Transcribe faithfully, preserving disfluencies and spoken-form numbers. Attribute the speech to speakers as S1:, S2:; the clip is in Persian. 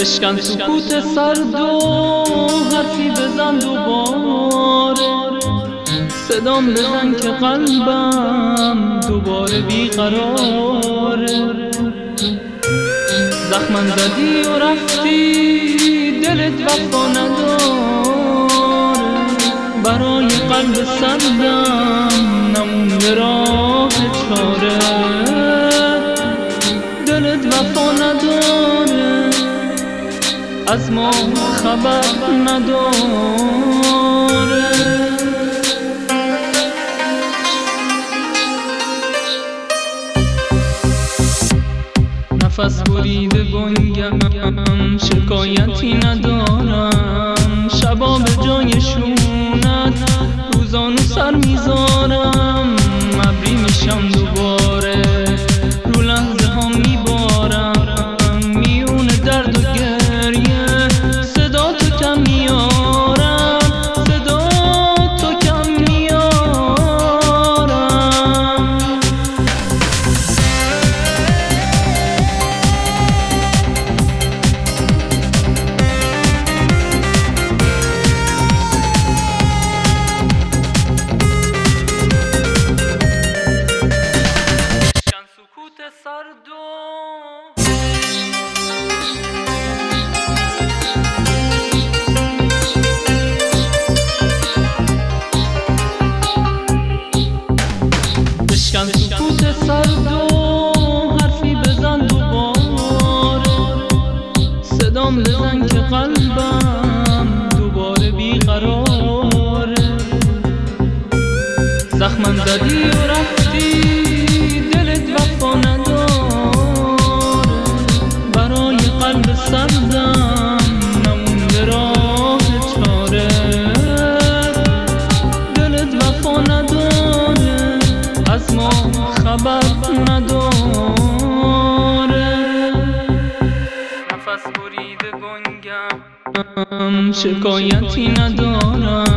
S1: بشکن سکوت سرد و حرفی بزن دوباره، صدام بزن که قلبم دوباره بیقراره. زخمم زدی و رفتی، دلت وفا نداره، برای قلب سردم نمونده راه چاره. دلت وفا نداره، از ما خبر نداره. نفس بریده گنگم، شکایتی ندارم، شبا به جای شونت روزانو سر میذارم. ابری میشم دوباره، رو لحظه ها میبارم، میون درد و گریه صدا تو کم میارم، صدا تو کم میارم. سکوت سرد و بشکن سکوت سرد و حرفی بزن دوباره، صدام بزن که قلبم دوباره بیقراره. زخمم زدی و رفتی، وفا نداره، برای قلب سردم نمونده راه چاره. دلت وفا نداره، از ما خبر نداره. نفس بریده گنگم، شکایتی ندارم،